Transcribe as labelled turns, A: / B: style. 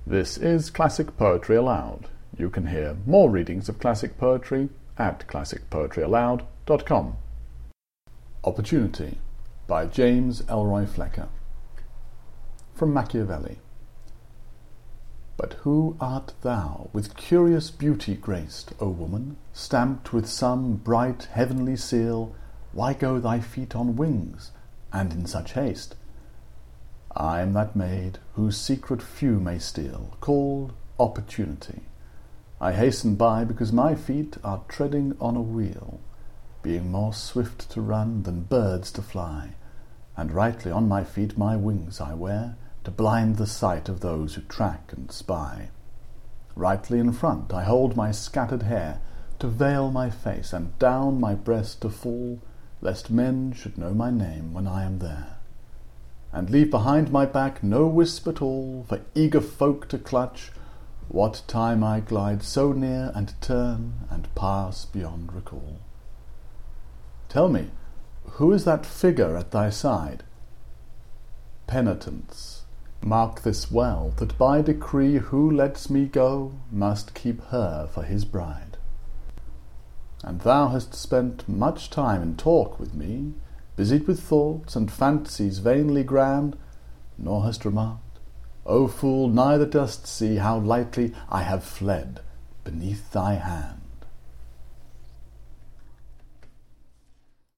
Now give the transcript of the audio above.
A: This is Classic Poetry Aloud. You can hear more readings of classic poetry at classicpoetryaloud.com. Opportunity by James Elroy Flecker. From Machiavelli. But who art thou, with curious beauty graced, O woman, stamped with some bright heavenly seal? Why go thy feet on wings, and in such haste? I am that maid whose secret few may steal, called Opportunity. I hasten by because my feet are treading on a wheel, being more swift to run than birds to fly, and rightly on my feet my wings I wear, to blind the sight of those who track and spy. Rightly in front I hold my scattered hair, to veil my face, and down my breast to fall, lest men should know my name when I am there. And leave behind my back no wisp at all, for eager folk to clutch, what time I glide so near and turn and pass beyond recall. Tell me, who is that figure at thy side? Penitence, mark this well, that by decree who lets me go must keep her for his bride. And thou hast spent much time in talk with me, busied with thoughts and fancies vainly grand, nor hast remarked, O fool, neither dost see how lightly I have fled beneath thy hand.